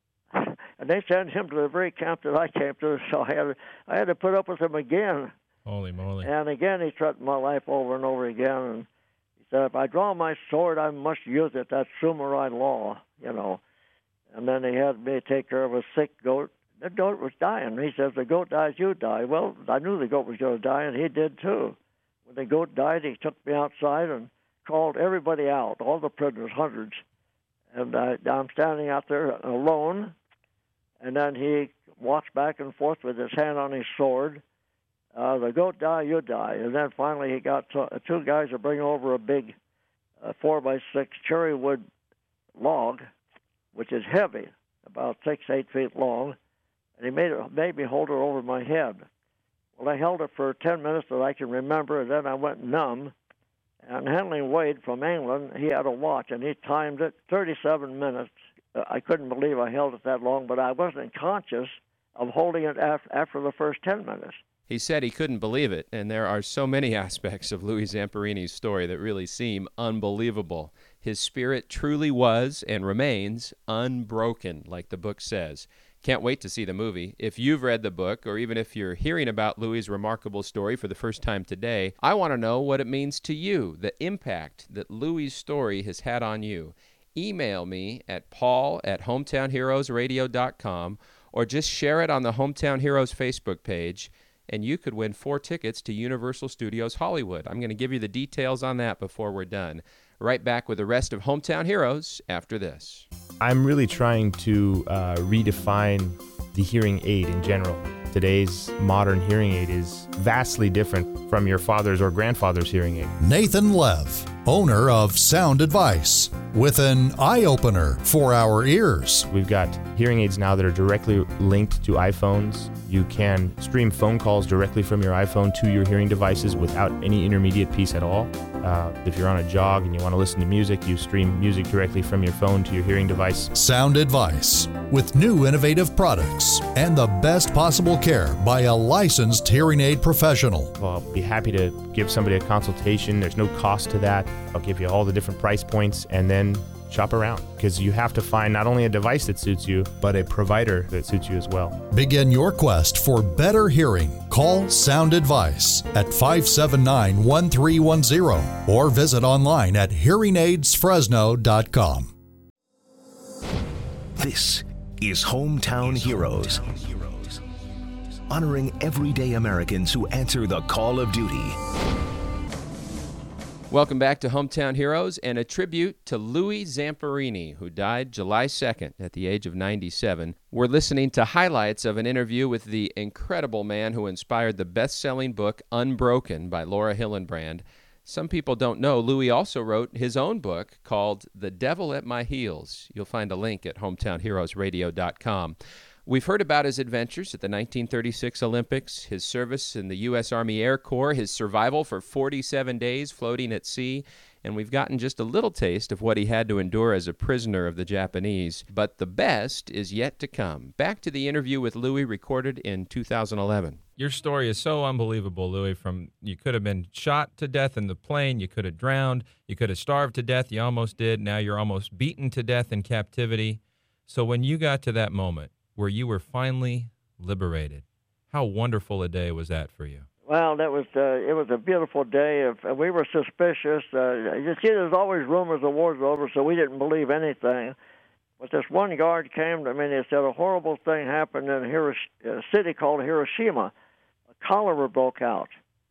And they sent him to the very camp that I came to, so I had, I had to put up with him again. Holy moly. And again, he threatened my life over and over again. And he said, if I draw my sword, I must use it. That's samurai law, you know. And then he had me take care of a sick goat. The goat was dying. He says, the goat dies, you die. Well, I knew the goat was going to die, and he did too. When the goat died, he took me outside and called everybody out, all the prisoners, hundreds. And I, I'm standing out there alone, and then he walks back and forth with his hand on his sword. Uh, the goat die, you die. And then finally he got two, two guys to bring over a big uh, four by six cherry wood log, which is heavy, about six, eight feet long. And he made, it, made me hold it over my head. Well, I held it for ten minutes that I can remember, and then I went numb. And Henley Wade from England, he had a watch, and he timed it thirty-seven minutes. Uh, I couldn't believe I held it that long, but I wasn't conscious of holding it after, after the first ten minutes. He said he couldn't believe it, and there are so many aspects of Louis Zamperini's story that really seem unbelievable. His spirit truly was and remains unbroken, like the book says. Can't wait to see the movie. If you've read the book, or even if you're hearing about Louis' remarkable story for the first time today, I want to know what it means to you, the impact that Louis' story has had on you. Email me at paul at hometown heroes radio dot com, or just share it on the Hometown Heroes Facebook page, and you could win four tickets to Universal Studios Hollywood. I'm going to give you the details on that before we're done. Right back with the rest of Hometown Heroes after this. I'm really trying to uh, redefine the hearing aid in general. Today's modern hearing aid is vastly different from your father's or grandfather's hearing aid. Nathan Lev, owner of Sound Advice, with an eye-opener for our ears. We've got hearing aids now that are directly linked to iPhones. You can stream phone calls directly from your iPhone to your hearing devices without any intermediate piece at all. Uh, if you're on a jog and you want to listen to music, you stream music directly from your phone to your hearing device. Sound Advice, with new innovative products and the best possible care by a licensed hearing aid professional. Well, I'll be happy to give somebody a consultation. There's no cost to that. I'll give you all the different price points and then shop around, because you have to find not only a device that suits you, but a provider that suits you as well. Begin your quest for better hearing. Call Sound Advice at five seven nine, one three one zero or visit online at hearing aids fresno dot com. This is Hometown Heroes, honoring everyday Americans who answer the call of duty. Welcome back to Hometown Heroes, and a tribute to Louis Zamperini, who died July second at the age of ninety-seven. We're listening to highlights of an interview with the incredible man who inspired the best-selling book Unbroken by Laura Hillenbrand. Some people don't know Louis also wrote his own book called The Devil at My Heels. You'll find a link at hometown heroes radio dot com. We've heard about his adventures at the nineteen thirty-six Olympics, his service in the U S Army Air Corps, his survival for forty-seven days floating at sea, and we've gotten just a little taste of what he had to endure as a prisoner of the Japanese. But the best is yet to come. Back to the interview with Louis recorded in two thousand eleven. Your story is so unbelievable, Louis. From you could have been shot to death in the plane, you could have drowned, you could have starved to death, you almost did. Now you're almost beaten to death in captivity. So when you got to that moment where you were finally liberated, how wonderful a day was that for you? Well, that was uh, it was a beautiful day. Of, uh, we were suspicious. Uh, you see, there's always rumors the war's over, so we didn't believe anything. But this one guard came to me and he said a horrible thing happened in Hirosh- a city called Hiroshima. A cholera broke out,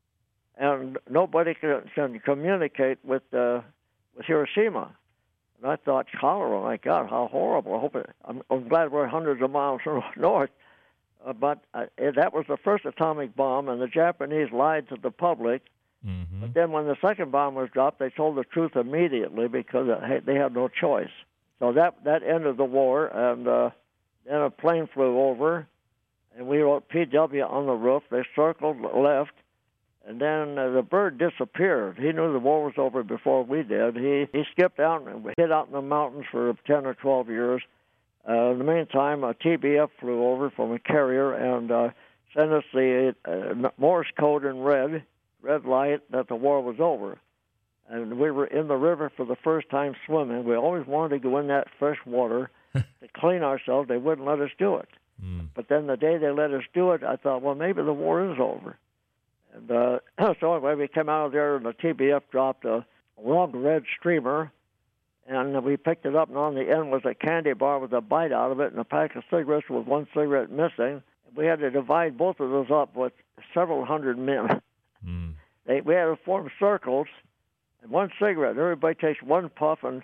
and nobody could, could communicate with uh, with Hiroshima. And I thought, cholera, my God, how horrible! I hope it, I'm, I'm glad we're hundreds of miles north. Uh, but uh, that was the first atomic bomb, and the Japanese lied to the public. Mm-hmm. But then when the second bomb was dropped, they told the truth immediately because uh, they had no choice. So that that ended the war, and uh, then a plane flew over, and we wrote P W on the roof. They circled left, and then uh, the bird disappeared. He knew the war was over before we did. He, he skipped out and hid out in the mountains for ten or twelve years. Uh, in the meantime, a T B F flew over from a carrier and uh, sent us the uh, Morse code in red, red light, that the war was over. And we were in the river for the first time swimming. We always wanted to go in that fresh water to clean ourselves. They wouldn't let us do it. Mm. But then the day they let us do it, I thought, well, maybe the war is over. And uh, so anyway, we came out of there, and the T B F dropped a long red streamer. And we picked it up, and on the end was a candy bar with a bite out of it and a pack of cigarettes with one cigarette missing. We had to divide both of those up with several hundred men. Mm. They, we had to form circles, and one cigarette. Everybody takes one puff, and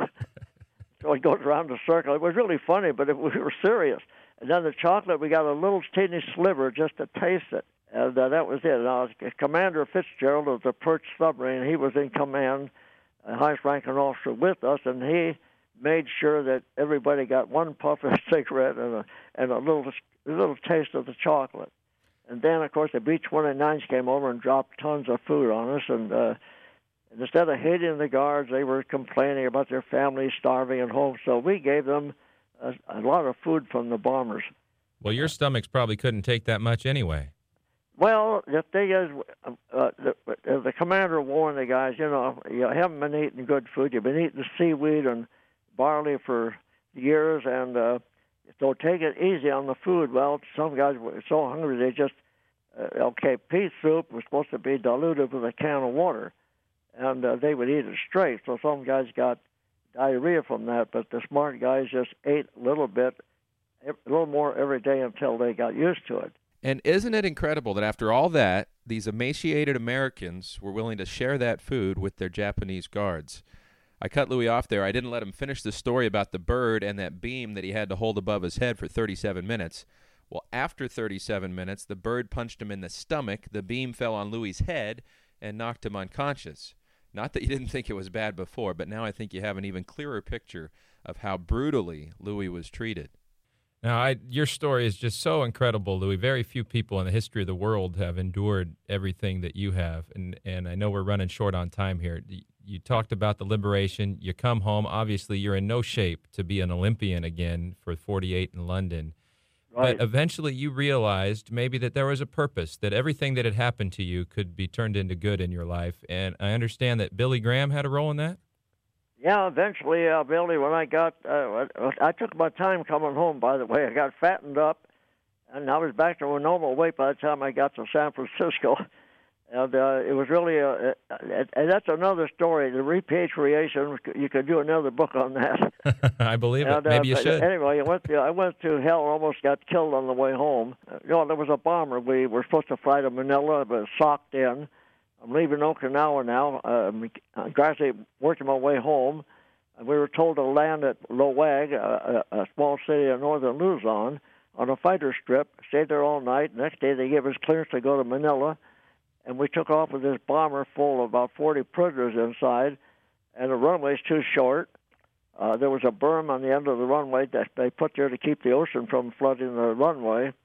so it goes around the circle. It was really funny, but it, we were serious. And then the chocolate, we got a little teeny sliver just to taste it. And uh, that was it. Now, Commander Fitzgerald of the Perch submarine, he was in command, a highest-ranking officer with us, and he made sure that everybody got one puff of a cigarette and a, and a little a little taste of the chocolate. And then, of course, the B twenty-nines came over and dropped tons of food on us, and, uh, and instead of hating the guards, they were complaining about their families starving at home, so we gave them a, a lot of food from the bombers. Well, your stomachs probably couldn't take that much anyway. Well, the thing is, uh, the, the commander warned the guys, you know, you haven't been eating good food. You've been eating seaweed and barley for years, and uh, so take it easy on the food. Well, some guys were so hungry they just, uh, okay, pea soup was supposed to be diluted with a can of water, and uh, they would eat it straight. So some guys got diarrhea from that, but the smart guys just ate a little bit, a little more every day until they got used to it. And isn't it incredible that after all that, these emaciated Americans were willing to share that food with their Japanese guards? I cut Louis off there. I didn't let him finish the story about the bird and that beam that he had to hold above his head for thirty-seven minutes. Well, after thirty-seven minutes, the bird punched him in the stomach. The beam fell on Louis's head and knocked him unconscious. Not that you didn't think it was bad before, but now I think you have an even clearer picture of how brutally Louis was treated. Now, I, your story is just so incredible, Louis. Very few people in the history of the world have endured everything that you have, and, and I know we're running short on time here. You talked about the liberation. You come home. Obviously, you're in no shape to be an Olympian again for forty-eight in London. Right. But eventually you realized maybe that there was a purpose, that everything that had happened to you could be turned into good in your life, and I understand that Billy Graham had a role in that? Yeah, eventually, uh, Billy, when I got, uh, I took my time coming home, by the way. I got fattened up, and I was back to a normal weight by the time I got to San Francisco. And uh, it was really, a, a, and that's another story, the repatriation. You could do another book on that. I believe and, it. Maybe uh, you should. Anyway, I went, to, I went to hell and almost got killed on the way home. Uh, you know, there was a bomber. We were supposed to fly to Manila, but socked in. I'm leaving Okinawa now. Um, I'm gradually working my way home. And we were told to land at Loag, a, a, a small city in northern Luzon, on a fighter strip. Stayed there all night. Next day they gave us clearance to go to Manila. And we took off with this bomber full of about forty prisoners inside. And the runway's too short. Uh, there was a berm on the end of the runway that they put there to keep the ocean from flooding the runway.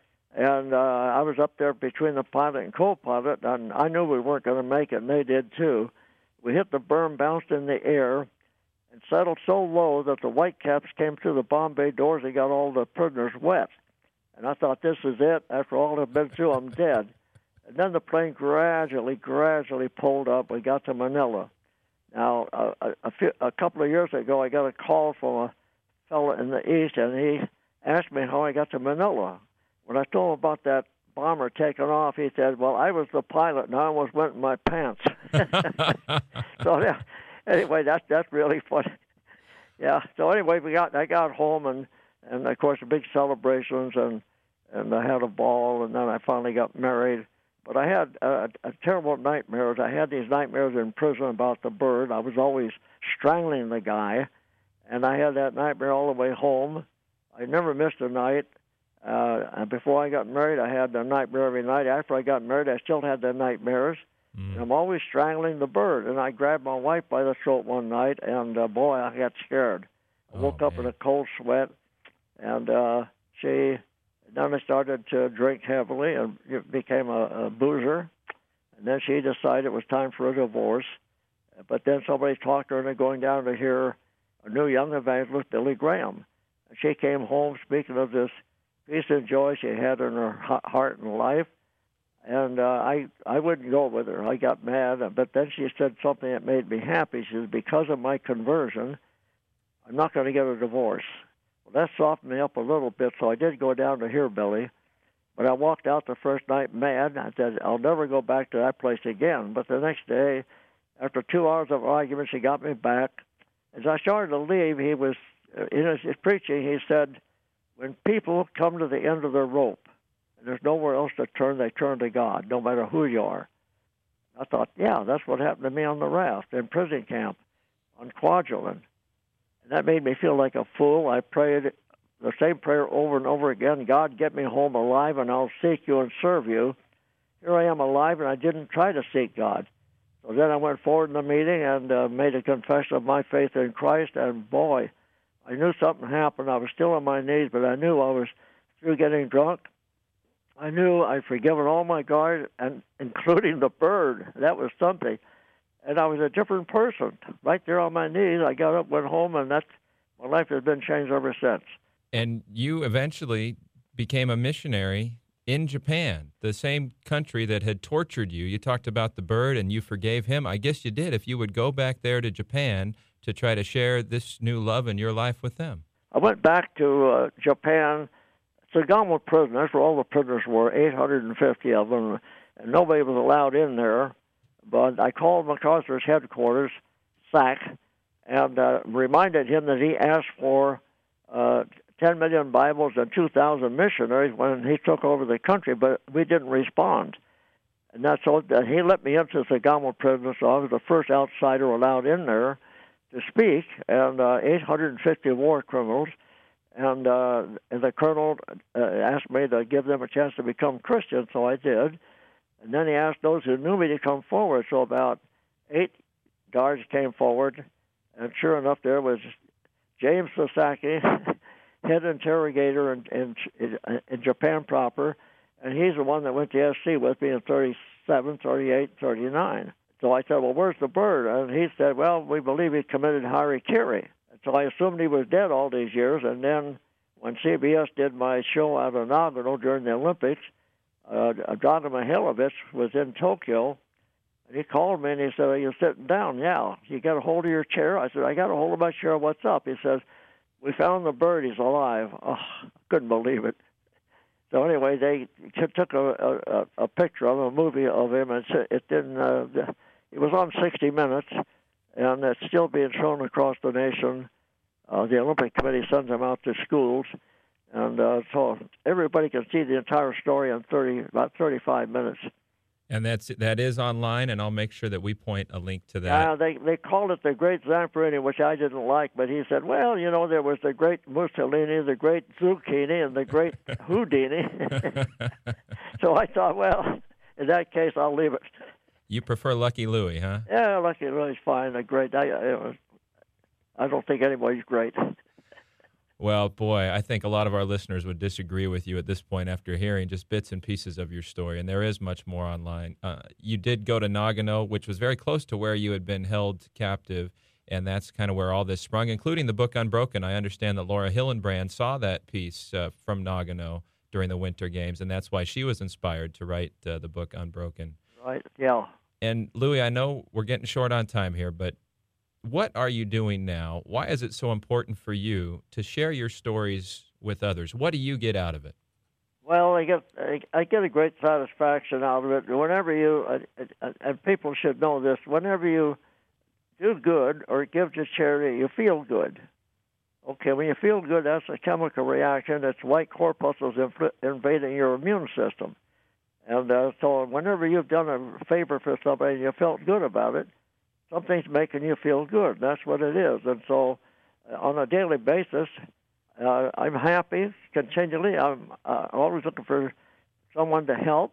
And uh, I was up there between the pilot and co-pilot, and I knew we weren't going to make it, and they did too. We hit the berm, bounced in the air, and settled so low that the Whitecaps came through the bomb bay doors and got all the prisoners wet. And I thought, this is it. After all I've been through, I'm dead. And then the plane gradually, gradually pulled up. We got to Manila. Now, uh, a, a, few, a couple of years ago, I got a call from a fellow in the East, and he asked me how I got to Manila. When I told him about that bomber taking off, he said, well, I was the pilot, and I almost went in my pants. So, yeah, anyway, that's that's really funny. Yeah, so anyway, we got I got home, and, and of course, the big celebrations, and, and I had a ball, and then I finally got married. But I had a, a terrible nightmares. I had these nightmares in prison about the bird. I was always strangling the guy, and I had that nightmare all the way home. I never missed a night. Uh, and before I got married, I had the nightmare every night. After I got married, I still had the nightmares. Mm. And I'm always strangling the bird. And I grabbed my wife by the throat one night, and uh, boy, I got scared. I woke oh, up in a cold sweat, and uh, she... Then I started to drink heavily and became a, a boozer. And then she decided it was time for a divorce. But then somebody talked her into going down to hear a new young evangelist, Billy Graham. And she came home speaking of this peace and joy she had in her heart and life. And uh, I I wouldn't go with her. I got mad. But then she said something that made me happy. She said, because of my conversion, I'm not going to get a divorce. Well, that softened me up a little bit, so I did go down to hear Billy. But I walked out the first night mad. I said, I'll never go back to that place again. But the next day, after two hours of argument, she got me back. As I started to leave, he was, in his, his preaching, he said, when people come to the end of their rope, and there's nowhere else to turn, they turn to God, no matter who you are. I thought, yeah, that's what happened to me on the raft, in prison camp, on Kwajalein. And that made me feel like a fool. I prayed the same prayer over and over again. God, get me home alive, and I'll seek you and serve you. Here I am alive, and I didn't try to seek God. So then I went forward in the meeting and uh, made a confession of my faith in Christ, and boy, I knew something happened. I was still on my knees, but I knew I was through getting drunk. I knew I'd forgiven all my guard, and including the bird. That was something. And I was a different person. Right there on my knees, I got up, went home, and that's, my life has been changed ever since. And you eventually became a missionary in Japan, the same country that had tortured you. You talked about the bird, and you forgave him. I guess you did if you would go back there to Japan to try to share this new love in your life with them. I went back to uh, Japan. Sagamo prison, that's where all the prisoners were, eight hundred fifty of them, and nobody was allowed in there. But I called MacArthur's headquarters, S A C, and uh, reminded him that he asked for uh, ten million Bibles and two thousand missionaries when he took over the country, but we didn't respond. And that's so that he let me into the Sagamo prison, so I was the first outsider allowed in there to speak, and uh, eight hundred fifty war criminals. And, uh, and the colonel uh, asked me to give them a chance to become Christian, so I did. And then he asked those who knew me to come forward. So about eight guards came forward, and sure enough, there was James Sasaki, head interrogator in, in, in Japan proper, and he's the one that went to S C with me in thirty-seven, thirty-eight, thirty-nine. So I said, well, where's the bird? And he said, well, we believe he committed harikiri. So I assumed he was dead all these years, and then when C B S did my show out of Nagano during the Olympics, Uh, Dragan Mihailovich was in Tokyo, and he called me and he said, are you sitting down? Yeah. You got a hold of your chair? I said, I got a hold of my chair. What's up? He says, we found the bird. He's alive. Oh, I couldn't believe it. So anyway, they t- took a, a, a picture of him, a movie of him, and it didn't. Uh, it was on sixty minutes, and it's still being shown across the nation. Uh, the Olympic Committee sends them out to schools. And uh, so everybody can see the entire story in thirty, about thirty-five minutes. And that's that is online, and I'll make sure that we point a link to that. Yeah, uh, they they called it the Great Zamperini, which I didn't like, but he said, well, you know, there was the Great Mussolini, the Great Zucchini, and the Great Houdini. So I thought, well, in that case, I'll leave it. You prefer Lucky Louie, huh? Yeah, Lucky Louie's fine. The great. I, I, I don't think anybody's great. Well, boy, I think a lot of our listeners would disagree with you at this point after hearing just bits and pieces of your story, and there is much more online. Uh, you did go to Nagano, which was very close to where you had been held captive, and that's kind of where all this sprung, including the book Unbroken. I understand that Laura Hillenbrand saw that piece uh, from Nagano during the Winter Games, and that's why she was inspired to write uh, the book Unbroken. Right, yeah. And, Louis, I know we're getting short on time here, but what are you doing now? Why is it so important for you to share your stories with others? What do you get out of it? Well, I get I, I get a great satisfaction out of it. Whenever you uh, and people should know this, whenever you do good or give to charity, you feel good. Okay, when you feel good, that's a chemical reaction. It's white corpuscles inv- invading your immune system. And uh, so whenever you've done a favor for somebody and you felt good about it, something's making you feel good. That's what it is. And so uh, on a daily basis, uh, I'm happy continually. I'm uh, always looking for someone to help,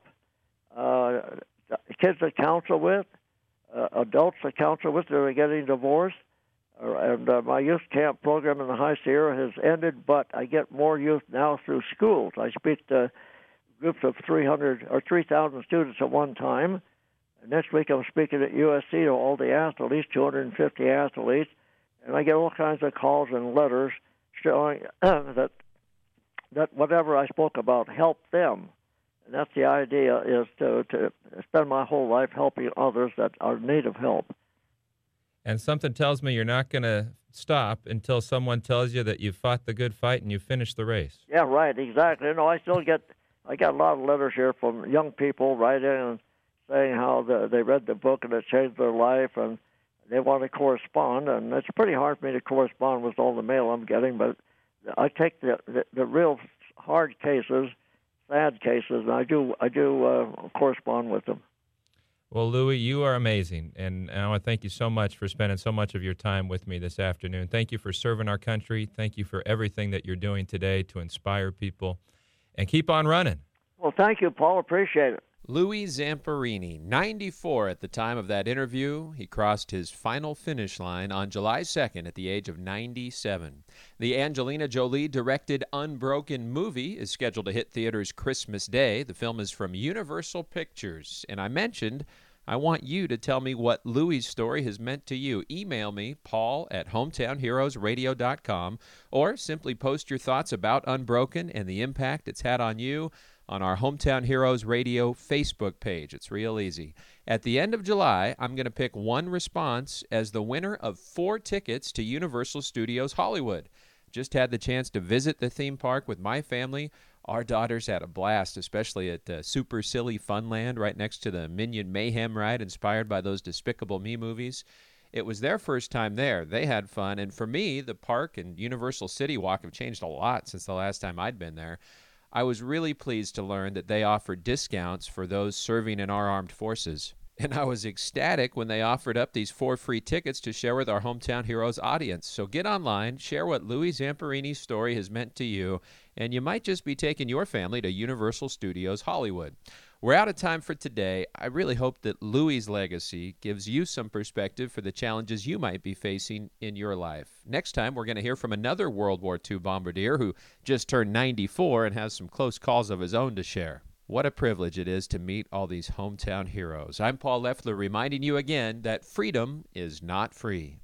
uh, kids to counsel with, uh, adults to counsel with that are getting divorced. Uh, and uh, my youth camp program in the High Sierra has ended, but I get more youth now through schools. I speak to groups of three hundred or three thousand students at one time. Next week I'm speaking at U S C to all the athletes, two hundred fifty athletes, and I get all kinds of calls and letters showing that that whatever I spoke about helped them. And that's the idea, is to, to spend my whole life helping others that are in need of help. And something tells me you're not going to stop until someone tells you that you fought the good fight and you finished the race. Yeah, right, exactly. You know, I still get I got a lot of letters here from young people writing and saying how the, they read the book and it changed their life and they want to correspond. And it's pretty hard for me to correspond with all the mail I'm getting, but I take the the, the real hard cases, sad cases, and I do I do uh, correspond with them. Well, Louis, you are amazing, and I want to thank you so much for spending so much of your time with me this afternoon. Thank you for serving our country. Thank you for everything that you're doing today to inspire people. And keep on running. Well, thank you, Paul. Appreciate it. Louis Zamperini, ninety-four at the time of that interview. He crossed his final finish line on July second at the age of ninety-seven. The Angelina Jolie-directed Unbroken movie is scheduled to hit theaters Christmas Day. The film is from Universal Pictures. And I mentioned I want you to tell me what Louis' story has meant to you. Email me, paul at hometown heroes radio dot com, or simply post your thoughts about Unbroken and the impact it's had on you on our Hometown Heroes Radio Facebook page. It's real easy. At the end of July, I'm going to pick one response as the winner of four tickets to Universal Studios Hollywood. Just had the chance to visit the theme park with my family. Our daughters had a blast, especially at uh, Super Silly Funland right next to the Minion Mayhem ride inspired by those Despicable Me movies. It was their first time there. They had fun. And for me, the park and Universal City Walk have changed a lot since the last time I'd been there. I was really pleased to learn that they offered discounts for those serving in our armed forces. And I was ecstatic when they offered up these four free tickets to share with our Hometown Heroes audience. So get online, share what Louis Zamperini's story has meant to you, and you might just be taking your family to Universal Studios Hollywood. We're out of time for today. I really hope that Louis' legacy gives you some perspective for the challenges you might be facing in your life. Next time, we're going to hear from another World War Two bombardier who just turned ninety-four and has some close calls of his own to share. What a privilege it is to meet all these hometown heroes. I'm Paul Leffler reminding you again that freedom is not free.